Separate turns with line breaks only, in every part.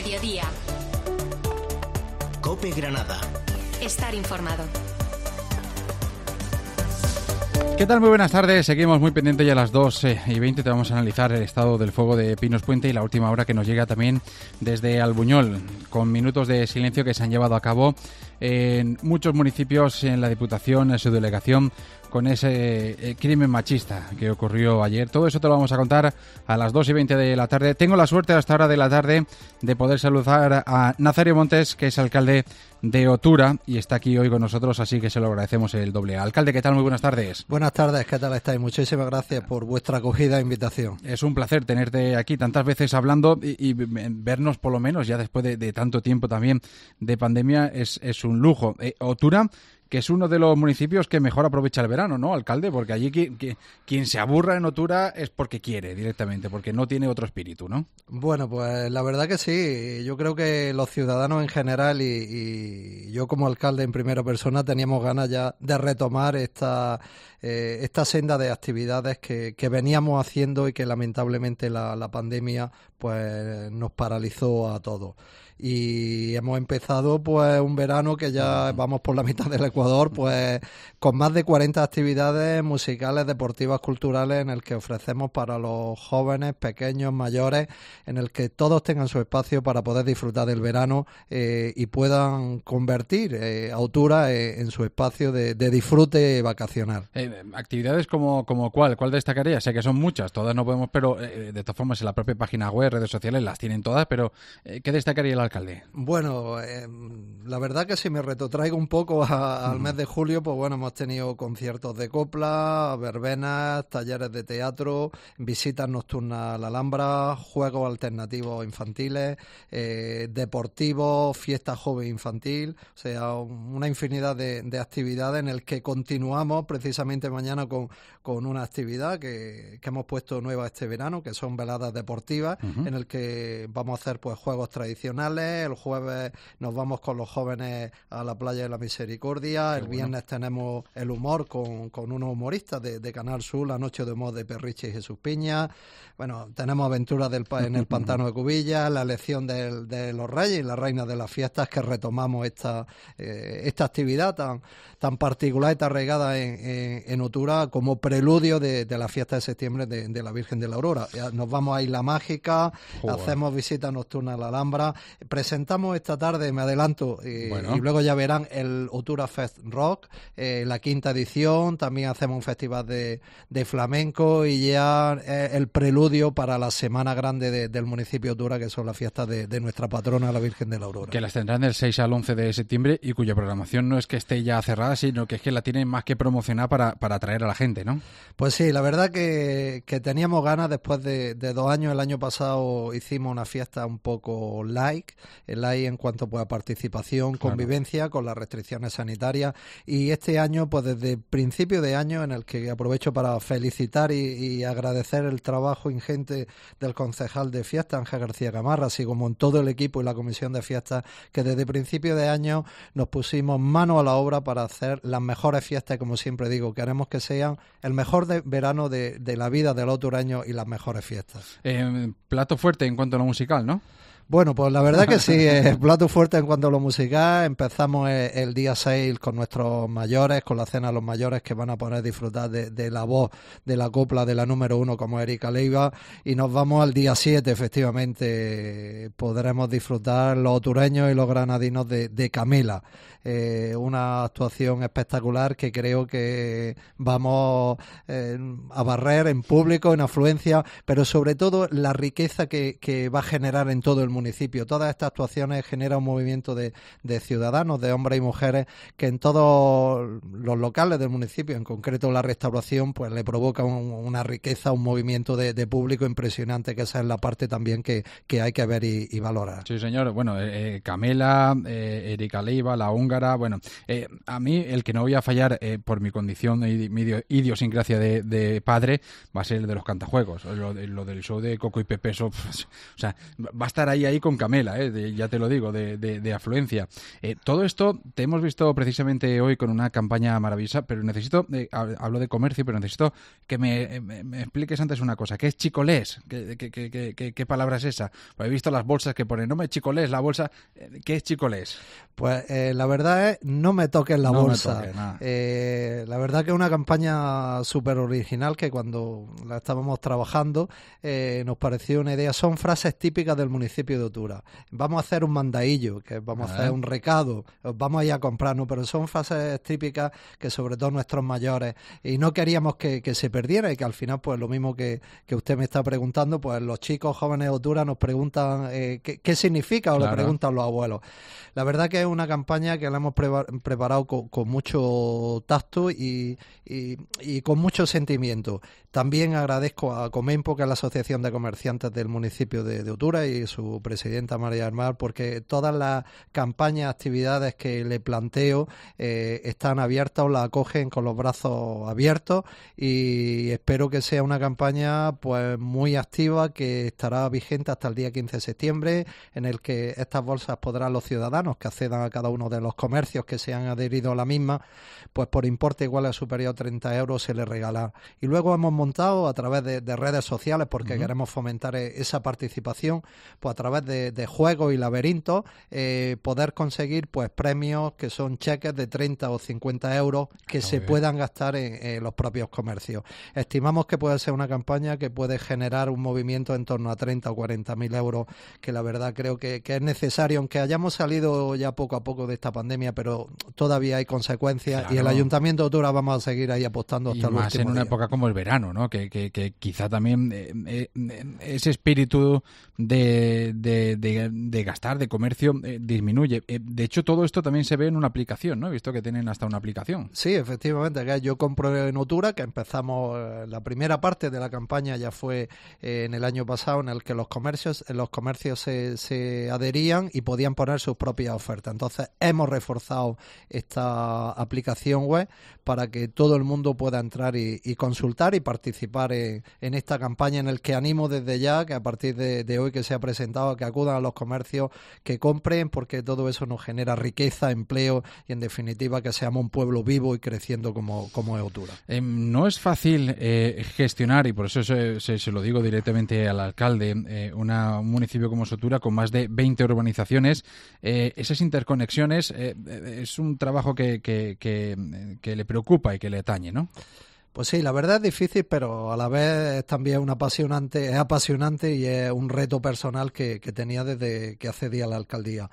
mediodía.
COPE Granada.
Estar informado.
¿Qué tal? Muy buenas tardes. Seguimos muy pendientes, ya a las 2:20 te vamos a analizar el estado del fuego de Pinos Puente y la última hora que nos llega también desde Albuñol, con minutos de silencio que se han llevado a cabo en muchos municipios, en la Diputación, en su delegación, con ese crimen machista que ocurrió ayer. Todo eso te lo vamos a contar a las 2:20 de la tarde. Tengo la suerte a esta hora de la tarde de poder saludar a Nazario Montes, que es alcalde de Otura y está aquí hoy con nosotros, así que se lo agradecemos el doble. Alcalde, ¿qué tal? Muy buenas tardes.
Buenas tardes, ¿qué tal estáis? Muchísimas gracias por vuestra acogida e invitación.
Es un placer tenerte aquí tantas veces hablando y vernos por lo menos ya después de tanto tiempo también de pandemia es un lujo. Otura, que es uno de los municipios que mejor aprovecha el verano, ¿no, alcalde? Porque allí quien se aburra en Otura es porque quiere directamente, porque no tiene otro espíritu, ¿no?
Bueno, pues la verdad que sí. Yo creo que los ciudadanos en general y yo como alcalde en primera persona teníamos ganas ya de retomar esta senda de actividades que veníamos haciendo y que lamentablemente la pandemia pues nos paralizó a todos. Y hemos empezado pues un verano que ya vamos por la mitad del Ecuador, pues con más de 40 actividades musicales, deportivas, culturales en el que ofrecemos para los jóvenes, pequeños, mayores, en el que todos tengan su espacio para poder disfrutar del verano y puedan convertir a Otura en su espacio de disfrute vacacional.
Actividades como ¿cuál destacaría? Sé que son muchas, todas no podemos, pero de todas formas en la propia página web, redes sociales, las tienen todas, pero ¿qué destacaría el alcalde?
Bueno, la verdad que si me retrotraigo un poco al mes de julio, pues bueno, hemos tenido conciertos de copla, verbenas, talleres de teatro, visitas nocturnas a la Alhambra, juegos alternativos infantiles, deportivos, fiesta joven infantil, o sea, una infinidad de actividades en el que continuamos precisamente mañana con una actividad que hemos puesto nueva este verano, que son veladas deportivas, en el que vamos a hacer pues juegos tradicionales. El jueves nos vamos con los jóvenes a la playa de la Misericordia. El viernes tenemos el humor con unos humoristas de Canal Sur, la noche de humor de Perriche y Jesús Piña. Bueno, tenemos aventuras en el pantano de Cubillas, la elección de los reyes y la reina de las fiestas, que retomamos esta actividad tan particular y tan regada en Otura como preludio de la fiesta de septiembre de la Virgen de la Aurora. Nos vamos a Isla Mágica, hacemos visitas nocturnas a la Alhambra, presentamos esta tarde, me adelanto, y luego ya verán el Otura Fest Rock, la 5ª edición. También hacemos un festival de flamenco y ya el preludio para la Semana Grande del municipio de Otura, que son las fiestas de nuestra patrona, la Virgen de la Aurora.
Que las tendrán del 6 al 11 de septiembre y cuya programación no es que esté ya cerrada, sino que es que la tienen más que promocionar para atraer a la gente, ¿no?
Pues sí, la verdad que teníamos ganas después de 2 años. El año pasado hicimos una fiesta un poco light en cuanto pues, a participación, convivencia con las restricciones sanitarias, y este año pues desde principio de año, en el que aprovecho para felicitar y agradecer el trabajo ingente del concejal de fiestas, Ángel García Gamarra, así como en todo el equipo y la comisión de fiestas, que desde principio de año nos pusimos mano a la obra para hacer las mejores fiestas. Como siempre digo, queremos que sean el mejor verano de la vida del otureño y las mejores fiestas.
Plato fuerte en cuanto a lo musical, ¿no?
Bueno, pues la verdad que sí, plato fuerte en cuanto a lo musical. Empezamos el día 6 con nuestros mayores, con la cena de los mayores, que van a poder disfrutar de la voz de la copla de la número 1 como Erika Leiva, y nos vamos al día 7, efectivamente, podremos disfrutar los otureños y los granadinos de Camela. Una actuación espectacular que creo que vamos a barrer en público, en afluencia, pero sobre todo la riqueza que va a generar en todo el municipio. Todas estas actuaciones generan un movimiento de ciudadanos, de hombres y mujeres, que en todos los locales del municipio, en concreto la Restauración, pues le provoca una riqueza, un movimiento de público impresionante, que esa es la parte también que hay que ver y valorar.
Sí, señor. Bueno, Camela, Erika Leiva, la húngara. Bueno, a mí el que no voy a fallar por mi condición y mi idiosincrasia de padre va a ser el de los cantajuegos. Lo del show de Coco y Pepe, eso, o sea, va a estar ahí ahí con Camela, ya te lo digo, de afluencia. Todo esto te hemos visto precisamente hoy con una campaña maravillosa, pero necesito, hablo de comercio, pero necesito que me expliques antes una cosa. ¿Qué es chicolés? ¿Qué palabra es esa? Pues he visto las bolsas que ponen, no me chicolés la bolsa. ¿Qué es chicolés?
Pues la verdad es, no me toques la bolsa. La verdad que es una campaña súper original que cuando la estábamos trabajando nos pareció una idea. Son frases típicas del municipio de Otura. Vamos a hacer un mandadillo, que vamos a hacer un recado, vamos a ir a comprarnos, pero son frases típicas que sobre todo nuestros mayores, y no queríamos que se perdiera, y que al final, pues lo mismo que usted me está preguntando, pues los chicos jóvenes de Otura nos preguntan qué significa, o le preguntan los abuelos. La verdad que es una campaña que la hemos preparado con mucho tacto y con mucho sentimiento. También agradezco a Comenpo, que es la Asociación de Comerciantes del municipio de Otura, y su presidenta María del Mar, porque todas las campañas, actividades que le planteo están abiertas o las acogen con los brazos abiertos, y espero que sea una campaña pues muy activa, que estará vigente hasta el día 15 de septiembre, en el que estas bolsas podrán los ciudadanos que accedan a cada uno de los comercios que se han adherido a la misma, pues por importe igual a superior a 30 euros se les regala. Y luego hemos montado a través de redes sociales, porque queremos fomentar esa participación, pues a través de juegos y laberintos, poder conseguir pues premios que son cheques de 30 o 50 euros que se puedan gastar en los propios comercios. Estimamos que puede ser una campaña que puede generar un movimiento en torno a 30 o 40 mil euros, que la verdad creo que es necesario, aunque hayamos salido ya poco a poco de esta pandemia, pero todavía hay consecuencias, claro. Y el Ayuntamiento de Otura vamos a seguir ahí apostando hasta el último día. Y más en una
época como el verano, ¿no? Que quizá también ese espíritu de gastar, de comercio, disminuye. De hecho, todo esto también se ve en una aplicación, ¿no? He visto que tienen hasta una aplicación.
Sí, efectivamente. Yo compro en Otura, que empezamos la primera parte de la campaña ya fue en el año pasado, en el que los comercios se adherían y podían poner sus propias ofertas. Entonces hemos reforzado esta aplicación web para que todo el mundo pueda entrar y consultar y participar en esta campaña, en el que animo desde ya que a partir de hoy que se ha presentado, que acudan a los comercios, que compren, porque todo eso nos genera riqueza, empleo y en definitiva que seamos un pueblo vivo y creciendo como es Otura.
No es fácil gestionar, y por eso se lo digo directamente al alcalde, un municipio como Otura con más de 20 urbanizaciones. Esas interconexiones es un trabajo que le preocupa y que le atañe, ¿no?
Pues sí, la verdad es difícil, pero a la vez es también es apasionante y es un reto personal que tenía desde que accedí a la alcaldía.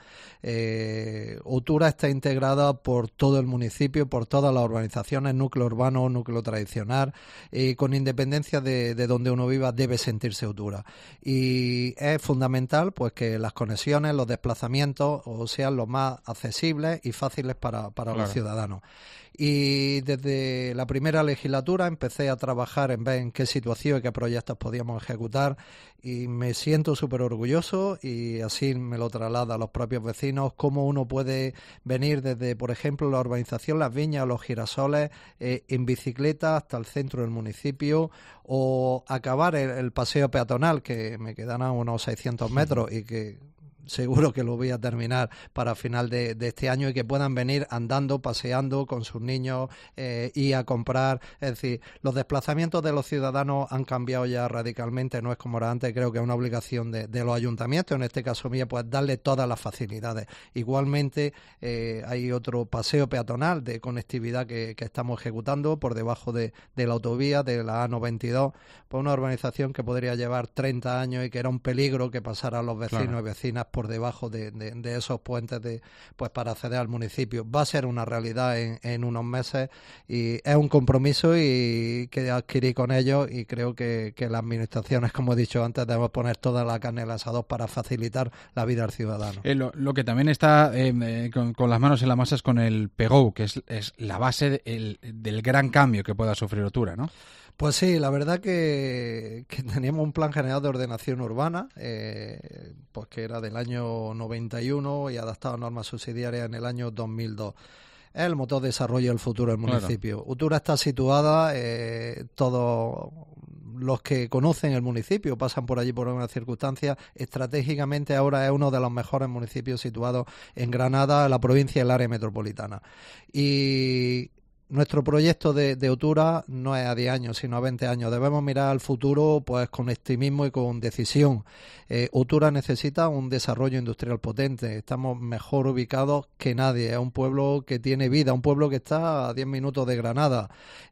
Otura está integrada por todo el municipio, por todas las urbanizaciones, núcleo urbano, núcleo tradicional, y con independencia de donde uno viva debe sentirse Otura. Y es fundamental pues que las conexiones, los desplazamientos sean lo más accesibles y fáciles para los ciudadanos. Y desde la primera legislatura empecé a trabajar en ver en qué situación y qué proyectos podíamos ejecutar, y me siento súper orgulloso, y así me lo traslada a los propios vecinos, cómo uno puede venir desde, por ejemplo, la urbanización Las Viñas o Los Girasoles en bicicleta hasta el centro del municipio, o acabar el paseo peatonal, que me quedan a unos 600 metros y que seguro que lo voy a terminar para final de este año, y que puedan venir andando, paseando con sus niños y a comprar. Es decir, los desplazamientos de los ciudadanos han cambiado ya radicalmente, no es como era antes. Creo que es una obligación de los ayuntamientos, en este caso mía, pues darle todas las facilidades. Igualmente hay otro paseo peatonal de conectividad que estamos ejecutando por debajo de la autovía de la A92, por una urbanización que podría llevar 30 años y que era un peligro que pasaran los vecinos y vecinas por debajo de esos puentes pues para acceder al municipio. Va a ser una realidad en unos meses, y es un compromiso y que adquirí con ellos, y creo que las administraciones, como he dicho antes, debemos poner toda la carne en el asador para facilitar la vida al ciudadano.
Lo que también está con las manos en la masa es con el PEGO, que es la base del gran cambio que pueda sufrir Otura, ¿no?
Pues sí, la verdad que teníamos un plan general de ordenación urbana, pues que era del año 91 y adaptado a normas subsidiarias en el año 2002. Es el motor de desarrollo del futuro del municipio. Claro. Otura está situada, todos los que conocen el municipio, pasan por allí por una circunstancia, estratégicamente ahora es uno de los mejores municipios situados en Granada, la provincia y el área metropolitana. Y nuestro proyecto de Otura no es a 10 años, sino a 20 años. Debemos mirar al futuro pues con optimismo y con decisión. Otura necesita un desarrollo industrial potente. Estamos mejor ubicados que nadie. Es un pueblo que tiene vida, un pueblo que está a 10 minutos de Granada,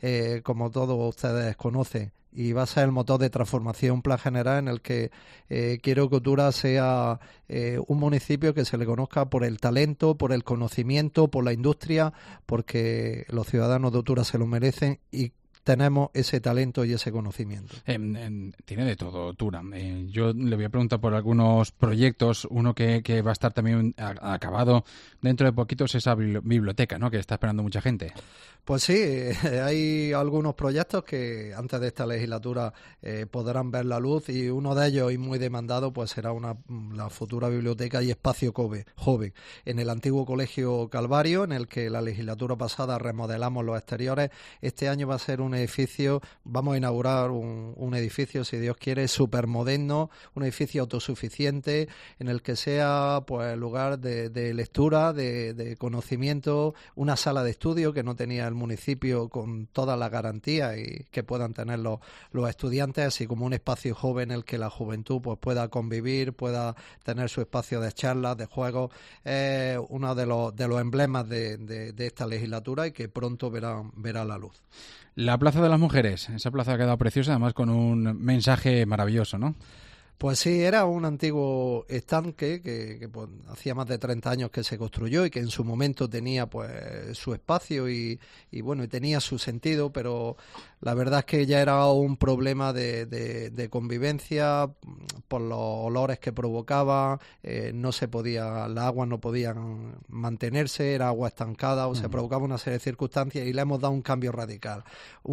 como todos ustedes conocen. Y va a ser el motor de transformación, un plan general en el que quiero que Otura sea un municipio que se le conozca por el talento, por el conocimiento, por la industria, porque los ciudadanos de Otura se lo merecen y tenemos ese talento y ese conocimiento.
Tiene de todo, Otura. Yo le voy a preguntar por algunos proyectos. Uno que va a estar también acabado dentro de poquito es esa biblioteca, ¿no?, que está esperando mucha gente.
Pues sí, hay algunos proyectos que antes de esta legislatura podrán ver la luz, y uno de ellos, y muy demandado, pues será la futura biblioteca y espacio joven en el antiguo Colegio Calvario, en el que la legislatura pasada remodelamos los exteriores. Este año va a ser un edificio, vamos a inaugurar un edificio, si Dios quiere, súper moderno, un edificio autosuficiente, en el que sea pues lugar de lectura, de conocimiento, una sala de estudio que no tenía el municipio, con todas las garantías y que puedan tener los estudiantes, así como un espacio joven en el que la juventud pues pueda convivir, pueda tener su espacio de charlas, de juegos. Uno de los emblemas de esta legislatura y que pronto verá la luz.
La Plaza de las Mujeres, esa plaza ha quedado preciosa, además con un mensaje maravilloso, ¿no?
Pues sí, era un antiguo estanque que pues, hacía más de 30 años que se construyó y que en su momento tenía pues su espacio y bueno, y tenía su sentido, pero la verdad es que ya era un problema de convivencia por los olores que provocaba. No se podía, las aguas no podían mantenerse, era agua estancada, o se provocaba una serie de circunstancias, y le hemos dado un cambio radical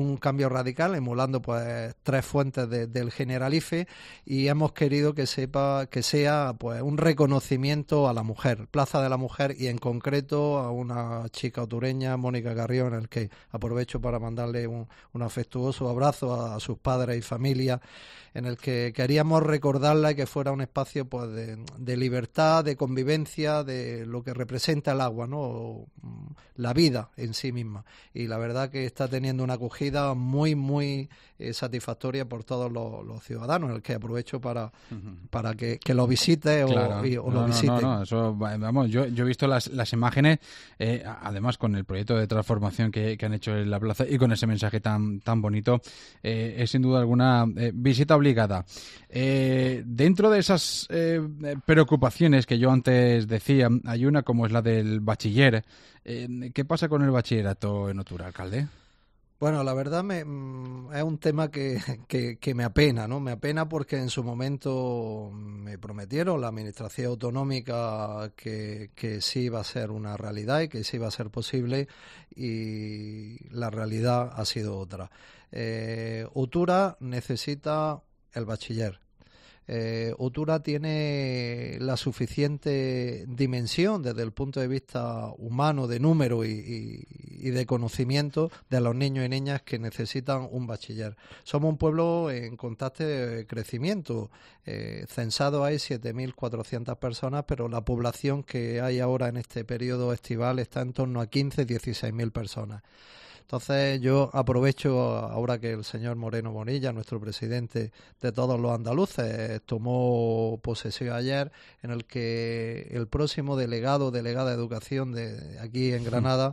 emulando pues 3 fuentes del Generalife, y hemos querido que sea pues un reconocimiento a la mujer, Plaza de la Mujer, y en concreto a una chica otureña, Mónica Carrión, en el que aprovecho para mandarle un afectuoso abrazo a sus padres y familia, en el que queríamos recordarla y que fuera un espacio pues de libertad, de convivencia, de lo que representa el agua, ¿no?, la vida en sí misma. Y la verdad que está teniendo una acogida muy, muy satisfactoria por todos los ciudadanos, en el que aprovecho para que lo visite o lo visiten.
No, eso, vamos, yo he visto las imágenes, además con el proyecto de transformación que han hecho en la plaza y con ese mensaje tan bonito, es sin duda alguna visita obligada. Dentro de esas preocupaciones que yo antes decía, hay una como es la del bachiller. ¿Qué pasa con el bachillerato en Otura, alcalde?
Bueno, la verdad es un tema que me apena, ¿no? Me apena porque en su momento me prometieron la administración autonómica que sí iba a ser una realidad y que sí iba a ser posible, y la realidad ha sido otra. Otura necesita el bachiller. Otura tiene la suficiente dimensión desde el punto de vista humano, de número y de conocimiento de los niños y niñas que necesitan un bachiller. Somos un pueblo en constante crecimiento. Censado hay 7.400 personas, pero la población que hay ahora en este periodo estival está en torno a 16.000 personas. Entonces yo aprovecho ahora que el señor Moreno Bonilla, nuestro presidente de todos los andaluces, tomó posesión ayer, en el que el próximo delegada de educación de aquí en Granada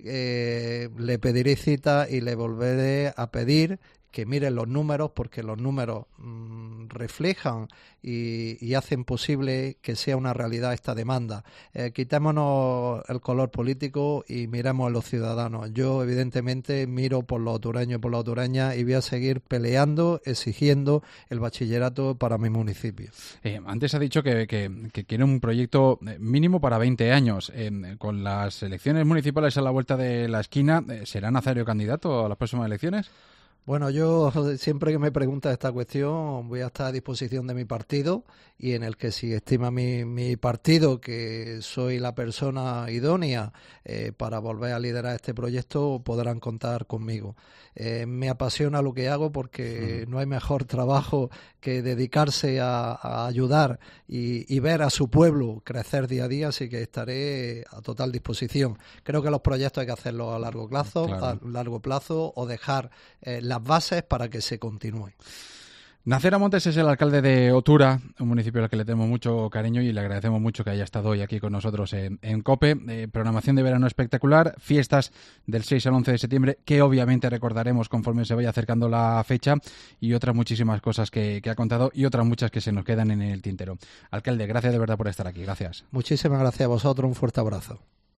le pediré cita y le volveré a pedir que miren los números, porque los números reflejan y hacen posible que sea una realidad esta demanda. Quitémonos el color político y miremos a los ciudadanos. Yo, evidentemente, miro por los otureños y por las otureñas y voy a seguir peleando, exigiendo el bachillerato para mi municipio.
Antes ha dicho que quiere un proyecto mínimo para 20 años. Con las elecciones municipales a la vuelta de la esquina, ¿será Nazario candidato a las próximas elecciones?
Bueno, yo siempre que me preguntas esta cuestión voy a estar a disposición de mi partido y en el que si estima mi partido que soy la persona idónea para volver a liderar este proyecto, podrán contar conmigo. Me apasiona lo que hago porque no hay mejor trabajo que dedicarse a ayudar y ver a su pueblo crecer día a día, así que estaré a total disposición. Creo que los proyectos hay que hacerlos a largo plazo o dejar las bases para que se continúe.
Nacera Montes es el alcalde de Otura, un municipio al que le tenemos mucho cariño y le agradecemos mucho que haya estado hoy aquí con nosotros en COPE. Programación de verano espectacular, fiestas del 6 al 11 de septiembre, que obviamente recordaremos conforme se vaya acercando la fecha, y otras muchísimas cosas que ha contado y otras muchas que se nos quedan en el tintero. Alcalde, gracias de verdad por estar aquí. Gracias.
Muchísimas gracias a vosotros, un fuerte abrazo.